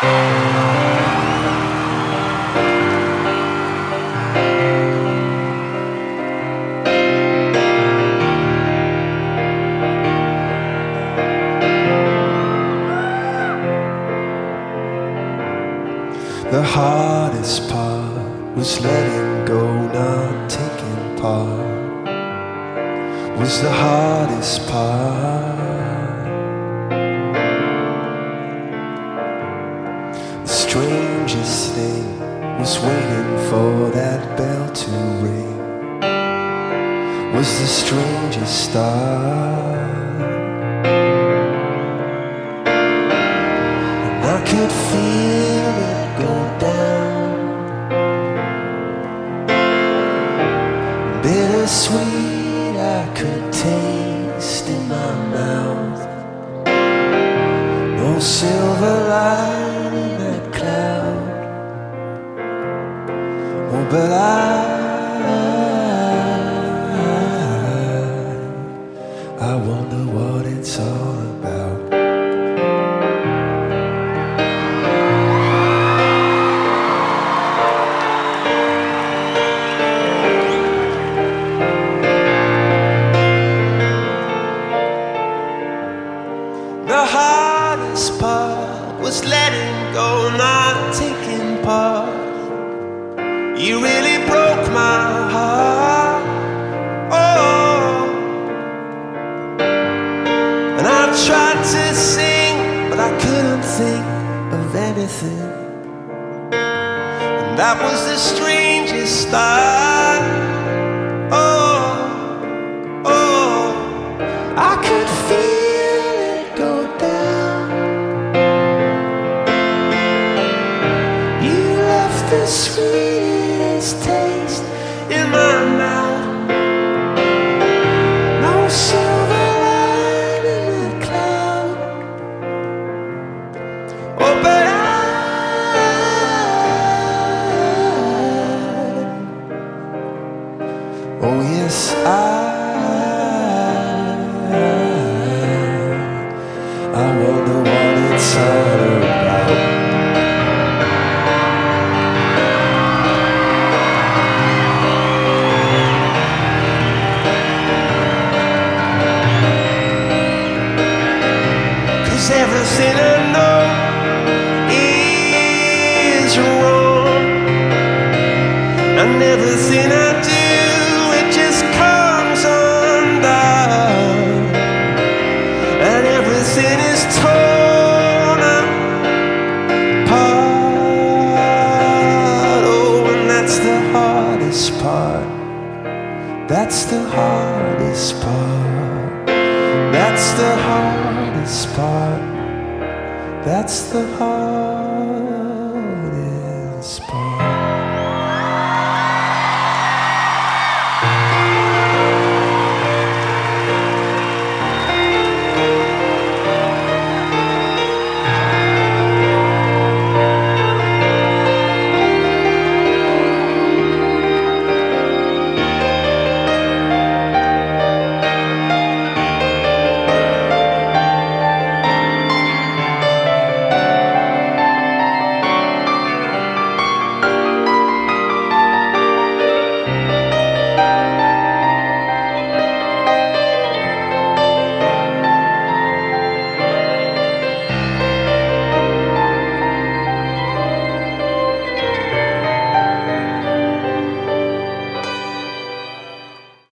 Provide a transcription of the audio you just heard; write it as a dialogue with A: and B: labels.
A: The hardest part was letting go, not taking part. Was the hardest part. The strangest thing was waiting for that bell to ring. Was the strangest start. And I could feel it go down, bittersweet I could taste in my mouth. No silver line in that cloud. Oh, but I wonder what it's all about. The hardest part was letting go, not taking part. You really broke my heart. Oh, and I tried to sing, but I couldn't think of anything. And that was the strangest start. Oh, oh, I could feel it go down. You left the sweetest taste in my mouth. No silver line in the cloud. Oh, but oh yes, I wonder what it's all about. Cause everything I know is wrong, and everything I do, it just comes undone, and everything is torn apart. Oh, and that's the hardest part. That's the hardest part. That's the hardest part. That's the hardest part.